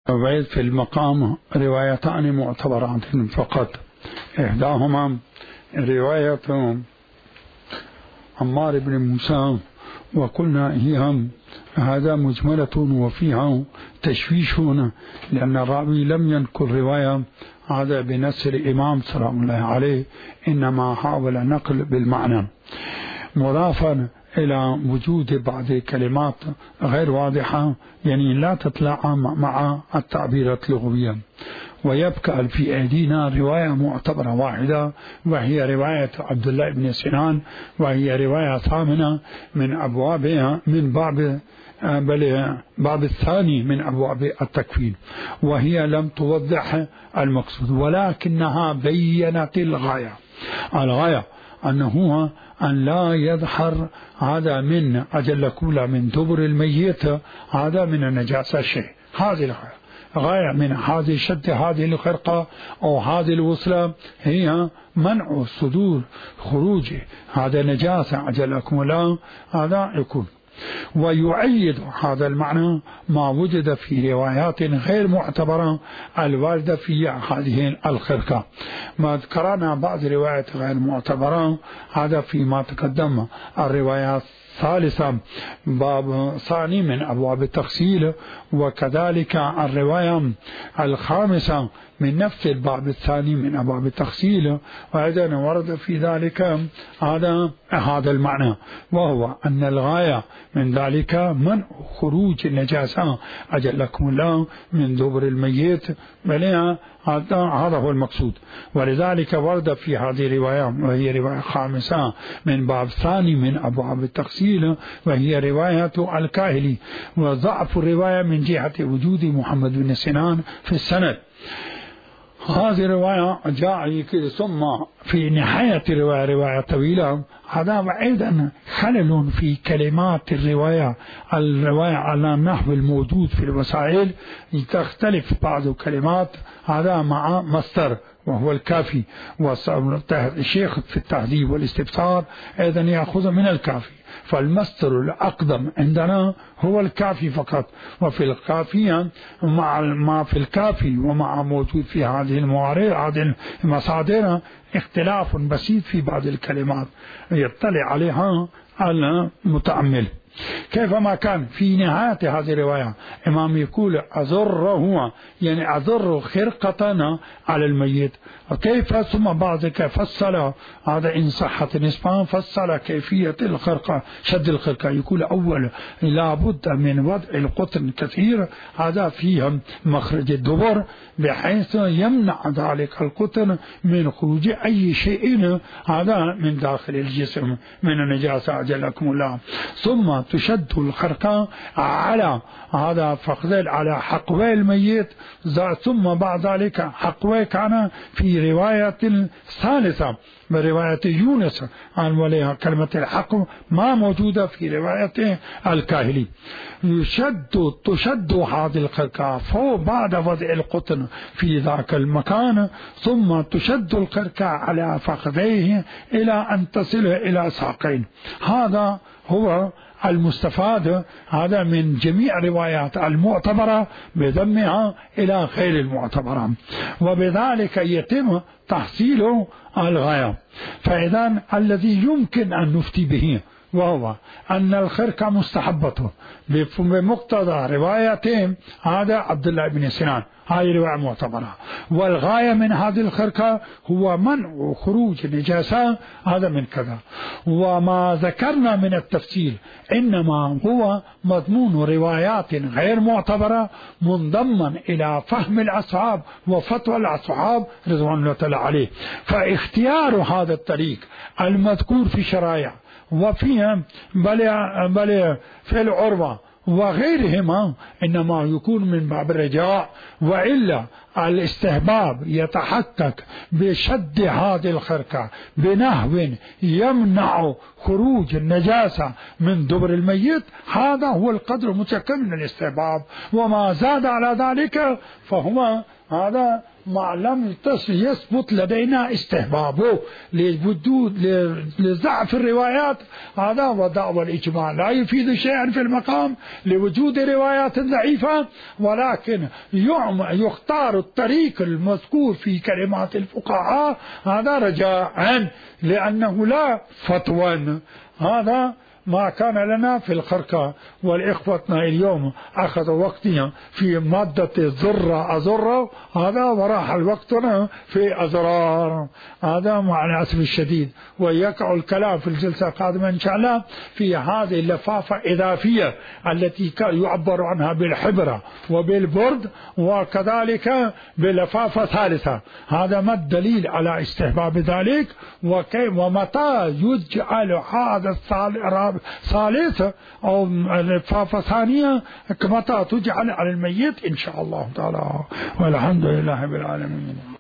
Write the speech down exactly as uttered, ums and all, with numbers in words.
وبعد في المقام روايتان معتبرات فقط، إحداهما رواية عمار بن موسى وقلنا هي هذا مجملة وفيها تشويش، لأن الراوي لم ينقل رواية هذا بنص الإمام سلام الله عليه، إنما حاول نقل بالمعنى، مضافا إلى وجود بعض كلمات غير واضحة يعني لا تتلاعب مع التعبيرات اللغوية. ويبقى في أيدينا رواية معتبرة واحدة، وهي رواية عبد الله بن سنان، وهي رواية ثامنة من أبوابها من باب بل باب الثاني من أبواب التكفين، وهي لم توضح المقصود ولكنها بينت الغاية. الغاية أنه أن لا يظهر هذا من أجل كل من دبر الميت هذا من النجاسة شيء. هذه الغاية، غاية من هذه شد هذه الخرقة أو هذه الوصلة هي منع الصدور خروج هذا نجاسة أجلكم الله، هذا يكون. ويؤيد هذا المعنى ما وجد في روايات غير معتبرة الواردة في هذه الخرقة. ما ذكرنا بعض روايات غير معتبرة هذا فيما تقدم. الروايات ثالثة باب ثاني من أبواب التغسيل، وكذلك الرواية الخامسة من نفس الباب الثاني من أبواب التغسيل، وأيضا ورد في ذلك هذا هذا المعنى، وهو أن الغاية من ذلك منع خروج النجاسة أجلكم الله من دبر الميت، بل هذا هذا هو المقصود. ولذلك ورد في هذه الرواية، وهي رواية خامسة من باب ثاني من أبواب التغسيل، وهي رواية الكاهلي، وضعف الرواية من جهة وجود محمد بن سنان في السند. هذه الرواية جاء ثم في نهاية الرواية رواية طويلة، هذا أيضا خلل في كلمات الرواية. الرواية على النحو الموجود في الوسائل تختلف بعض الكلمات هذا مع مصدر وهو الكافي، والشيخ في التهذيب والاستبصار أيضا يأخذ من الكافي، فالمصدر الأقدم عندنا هو الكافي فقط. وفي الكافية مع ما في الكافي ومع موجود في هذه الموارد هذه المصادر اختلاف بسيط في بعض الكلمات يطلع عليها المتأمل. كيفما كان في نهاية هذه الرواية إمام يقول أضر هو يعني أضر خرقتنا على الميت، وكيف ثم بعد كيف فصل هذا إن صحت النسبة فصل كيفية الخرقة شد الخرقة. يقول أول لابد من وضع القطن كثير هذا فيه مخرج الدبر بحيث يمنع ذلك القطن من خروج أي شيء هذا من داخل الجسم من النجاسة أجلكم الله. ثم تشد الخرقة على هذا فخذل على حقوى الميت، ثم بعد ذلك حقوى كان في رواية ثالثة برواية يونس عن وليها كلمة الحق ما موجودة في رواية الكاهلي. يشد تشد هذه الخرقة فوق بعد وضع القطن في ذاك المكان، ثم تشد الخرقة على فخذيه إلى أن تصل إلى ساقين. هذا هو المستفاد هذا من جميع الروايات المعتبرة بضمها إلى غير المعتبرة، وبذلك يتم تحصيل الغاية. فإذا الذي يمكن أن نفتي به وهو أن الخرقة مستحبة بمقتضى روايتين هذا عبد الله بن سنان، هذه رواية معتبرة، والغاية من هذه الخرقة هو منع خروج النجاسة هذا من كذا. وما ذكرنا من التفصيل إنما هو مضمون روايات غير معتبرة منضما إلى فهم الأصحاب وفتوى الأصحاب رضوان الله تعالى عليه. فاختيار هذا الطريق المذكور في شرائع وفيها بل بل في العروة وغيرهما إنما يكون من باب الرجاء، وإلا الاستحباب يتحقق بشد هذه الخرقة بنحو يمنع خروج النجاسة من دبر الميت، هذا هو القدر المتكامل من الاستحباب، وما زاد على ذلك فهو هذا ما لم يثبت لدينا استحبابه لوجود لضعف الروايات، هذا هو دعوى الإجماع، لا يفيد شيئا في المقام لوجود روايات ضعيفة، ولكن يختار الطريق المذكور في كلمات الفقهاء هذا رجاء، لأنه لا فتوى. هذا ما كان لنا في الخرقة، والإخوتنا اليوم أخذوا وقتنا في مادة الذرة أزرة، هذا وراح وقتنا في أزرار، هذا مع الأسف الشديد. ويقع الكلام في الجلسة القادمة إن شاء الله في هذه اللفافة إضافية التي يعبر عنها بالحبرة وبالبرد، وكذلك بلفافة ثالثة. هذا ما الدليل على استحباب ذلك، ومتى يجعل هذا الثالث ثالثة أو لفافة ثانية متى تجعل على الميت إن شاء الله تعالى. والحمد لله رب العالمين.